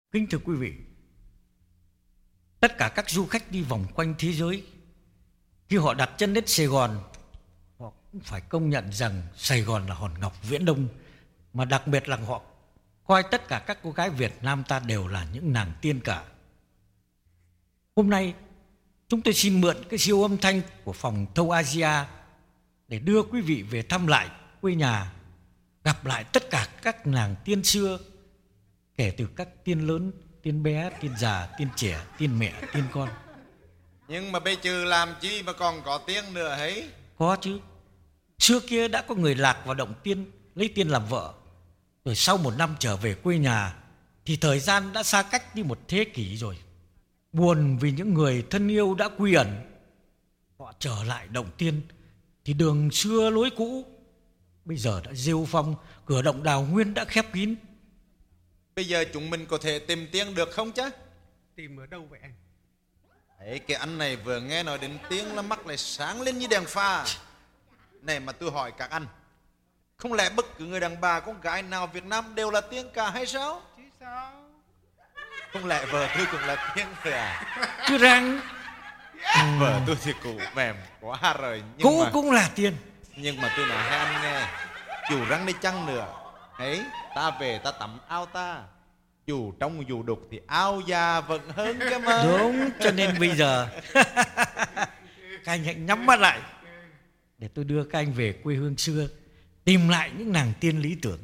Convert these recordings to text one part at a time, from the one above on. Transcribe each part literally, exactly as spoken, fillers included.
Kính thưa quý vị, tất cả các du khách đi vòng quanh thế giới, khi họ đặt chân đến Sài Gòn, họ cũng phải công nhận rằng Sài Gòn là hòn ngọc viễn đông, mà đặc biệt là họ coi tất cả các cô gái Việt Nam ta đều là những nàng tiên cả. Hôm nay, chúng tôi xin mượn cái siêu âm thanh của phòng Thâu Asia để đưa quý vị về thăm lại quê nhà, gặp lại tất cả các nàng tiên xưa, kể từ các tiên lớn, tiên bé, tiên già, tiên trẻ, tiên mẹ, tiên con. Nhưng mà bây giờ làm chi mà còn có tiên nữa ấy? Có chứ. Xưa kia đã có người lạc vào động tiên, lấy tiên làm vợ. Rồi sau một năm trở về quê nhà thì thời gian đã xa cách đi một thế kỷ rồi. Buồn vì những người thân yêu đã quy ẩn. Họ trở lại động tiên thì đường xưa lối cũ bây giờ đã rêu phong, cửa động đào nguyên đã khép kín. Bây giờ chúng mình có thể tìm tiên được không chứ? Tìm ở đâu vậy anh? Đấy, cái anh này vừa nghe nói đến tiên là mắt lại sáng lên như đèn pha. Này mà tôi hỏi các anh, không lẽ bất cứ người đàn bà con gái nào Việt Nam đều là tiên cả hay sao? Chứ sao? Không lẽ vợ tôi cũng là tiên rồi à? Chứ rằng Vợ tôi thì cụ mềm quá rồi. Nhưng cũ mà, cũng là tiên. nhưng mà tôi nóiให้anh nghe, dù răng đi chăng nữa ấy, ta về ta tắm ao ta, dù trong dù đục thì ao già vẫn hơn cơ mà. Đúng, cho nên bây giờ các anh hãy nhắm mắt lại để tôi đưa các anh về quê hương xưa, tìm lại những nàng tiên lý tưởng.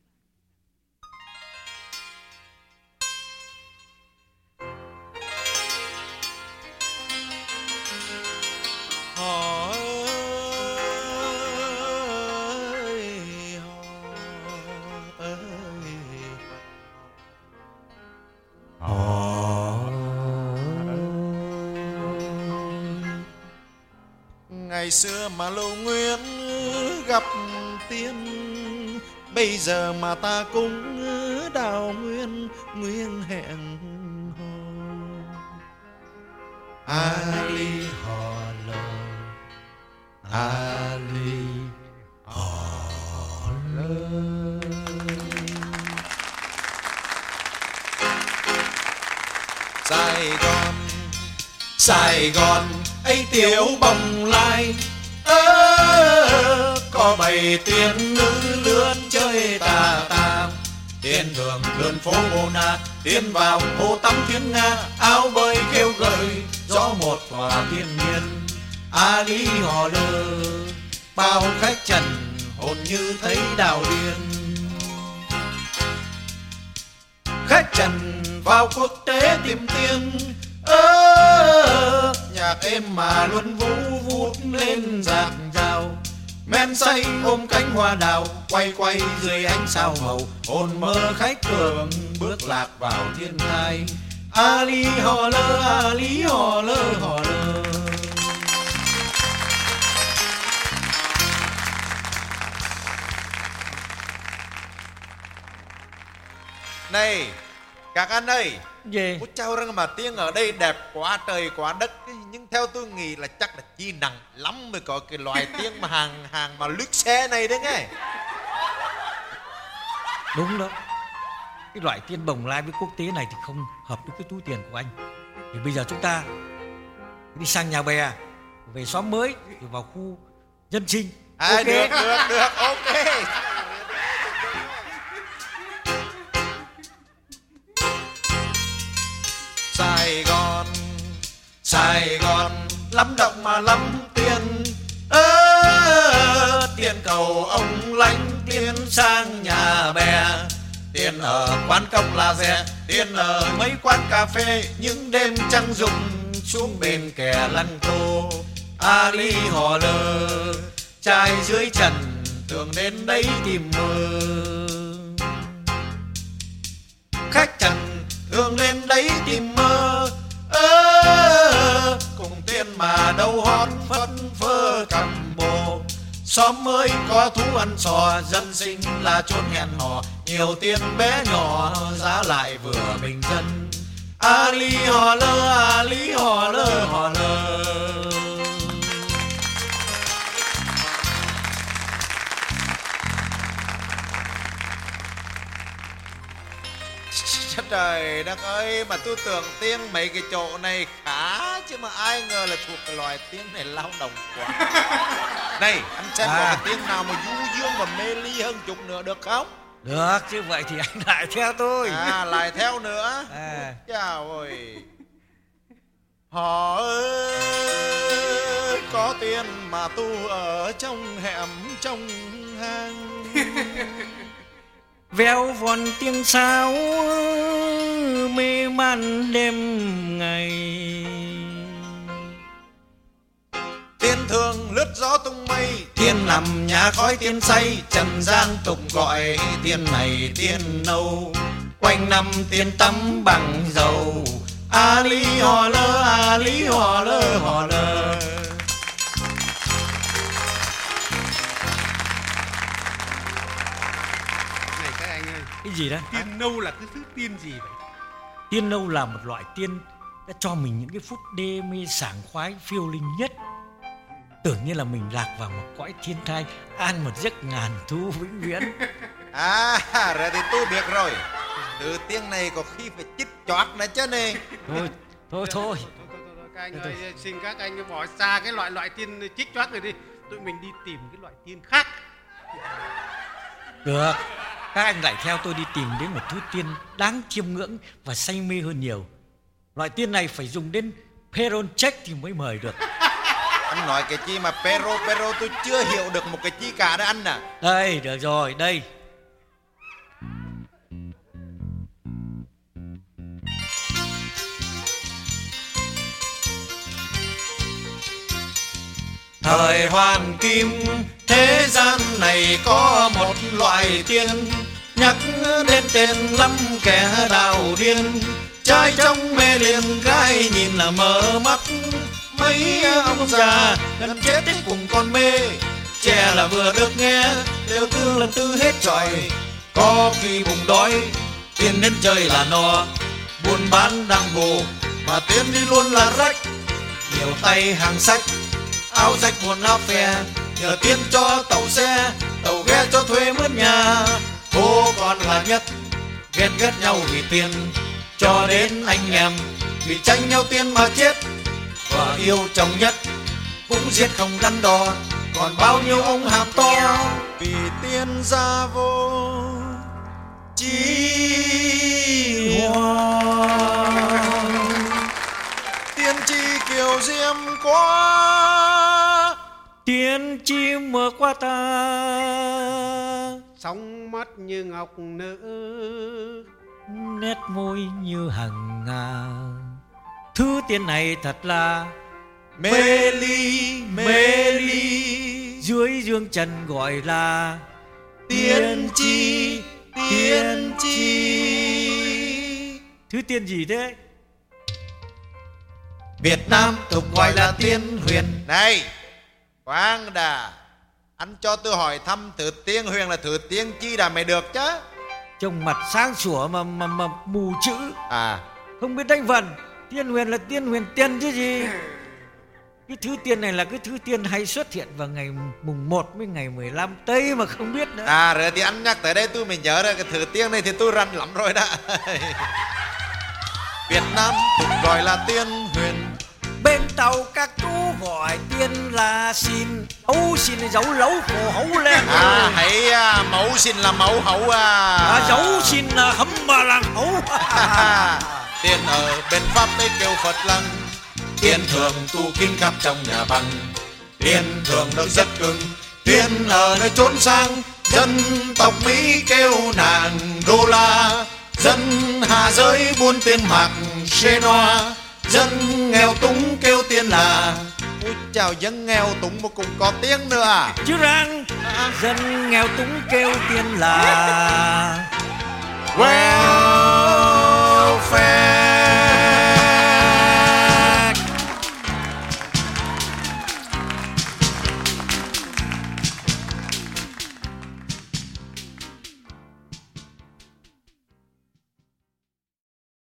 Họ ơi, họ ơi, họ ngày xưa mà Lâu Nguyên gặp tiên, bây giờ mà ta cũng đào nguyên nguyên hẹn hò. Ali hò lờ, Ali hò lờ. Sài Gòn, Sài Gòn ấy tiểu bồng lai, ơ có bầy tiên nữ lướn chơi tà tà. Tiên thường lượn phố Mona, tiên vào hồ tắm thiên nga, áo bơi kêu gợi gió một hòa thiên nhiên. Ali hò lơ, bao khách trần hồn như thấy đào điên. Khách trần vào quốc tế tìm tiên, ơ nhạc êm mà luân vũ vút lên dạt dào. Men say ôm cánh hoa đào, quay quay dưới ánh sao màu, hồn mơ khách cường bước lạc vào thiên thai. Ali hò lơ, Ali hò lơ, hò lơ. Này các anh ơi, Về ôi chao răng mà tiên ở đây đẹp quá trời quá đất, nhưng theo tôi nghĩ là chắc là chi nặng lắm mới có cái loài tiên mà hàng hàng mà lướt xe này đấy nghe. đúng đó. Cái loại tiên bồng lai với quốc tế này thì không hợp với cái túi tiền của anh. Thì bây giờ chúng ta đi sang nhà bè, về xóm mới, rồi vào khu dân sinh. À, Ok. được được được, ok. Sài Gòn, Sài Gòn lắm động mà lắm tiền, ơ tiền cầu ông lãnh, tiền sang nhà bè, tiền ở quán cốc là rẻ, tiền ở mấy quán cà phê, những đêm trăng rụng xuống bên kè lăng tô. Ali hò lơ, trai dưới trần thường đến đấy tìm mơ. Khách trần thường lên đấy tìm mơ, ơ cùng tiên mà đâu hót phất phơ cầm bồ. Xóm mới có thú ăn sò, dân sinh là chốn hẹn hò, nhiều tiên bé nhỏ giá lại vừa bình dân. Ali hò lơ, Ali hò lơ, hò lơ. trời đất ơi, mà tôi tưởng tiếng mấy cái chỗ này khá chứ mà ai ngờ là thuộc cái loài tiếng này lao động quá. Này, anh xem À. có cái tiếng nào mà du dương và mê ly hơn chút nữa được không? Được chứ, vậy thì anh lại theo tôi. À, lại theo nữa. À. Chào ơi. Họ ơi, có tiền mà tu ở trong hẻm trong hang. Véo von tiếng sáo mê man đêm ngày. Tiên thường lướt gió tung mây, tiên nằm nhà khói tiên say, trần gian tục gọi tiên này tiên nâu. Quanh năm tiên tắm bằng dầu, a lý hò lơ, a lý hò lơ hò lơ. Này các anh ơi, Cái gì đó? tiên nâu là cái thứ tiên gì vậy? Tiên nâu là một loại tiên đã cho mình những cái phút đê mê sảng khoái phiêu linh nhất. Tưởng như là mình lạc vào một cõi thiên thai, an một giấc ngàn thu vĩnh viễn. À, rồi thì tôi biết rồi. Từ tiếng này có khi phải chích choát nữa chứ này. Thôi, thôi, thôi. Thôi, thôi, thôi, thôi, các anh ơi, xin các anh bỏ xa cái loại loại tiên chích choát này đi. Tụi mình đi tìm cái loại tiên khác. Được, các anh lại theo tôi đi tìm đến một thứ tiên đáng chiêm ngưỡng và say mê hơn nhiều. Loại tiên này phải dùng đến Peroncheck thì mới mời được. Anh nói cái chi mà pero pero tôi chưa hiểu được một cái chi cả đó anh à. Đây, được rồi, đây. Thời hoàng kim thế gian này có một loại tiên, nhắc đến tên lắm kẻ đào điên. Trai trong mê liền gái nhìn là mờ mắt, mấy ông già gần chết cùng con mê. Trẻ là vừa được nghe đều thương lần tư hết trọi, có khi bụng đói tiền đến chơi là no. Buôn bán đang bù mà tiền đi luôn là rách, nhiều tay hàng sách áo rách quần áo phe, nhờ tiền cho tàu xe tàu ghe cho thuê mướn nhà. Bố con là nhất ghen ghét nhau vì tiền, cho đến anh em vì tranh nhau tiền mà chết. Và yêu chồng nhất cũng giết không đắn đo, còn bao nhiêu ông hàm to vì tiền ra vô chi hoàng. Tiên tri kiều diễm quá, Tiên chim mưa qua ta, Sóng mắt như ngọc nữ, nét môi như hằng nga. Thứ tiên này thật là mê ly mê ly. dưới dương trần gọi là Tiên tri tiên tri. Thứ tiên gì thế? Việt Nam tục gọi là tiên huyền. Này, khoan đã, anh cho tôi hỏi thăm thử tiên huyền là thử tiên chi đã mới được chứ. Trông mặt sáng sủa mà mà mà mù chữ, À, không biết đánh vần. Tiên huyền là tiên huyền tiên chứ gì. Cái thứ tiên này là cái thứ tiên hay xuất hiện vào ngày mùng một với ngày mười lăm Tây mà không biết nữa. à rồi thì anh nhắc tới đây tôi mới nhớ ra cái thử tiên này thì tôi rành lắm rồi đó. Việt Nam tục gọi là tiên huyền. Bên tàu các chú gọi tiên là xin, ấu xin giấu lấu cổ hấu lên. À, hãy à, mẫu xin là mẫu hậu à. À, giấu xin là hấm bà làng hấu. Tiên ở bên Pháp ấy kêu Phật lăng, tiên thường tu kinh khắp trong nhà băng. Tiên thường được rất cưng, tiên ở nơi trốn sang, dân tộc Mỹ kêu nàng đô la. Dân Hà giới buôn tiền mạc xê noa, dân nghèo túng kêu tiên là. Ôi chào, dân nghèo túng mà cũng có tiếng nữa à? Chứ rằng dân nghèo túng kêu tiên là Welfare.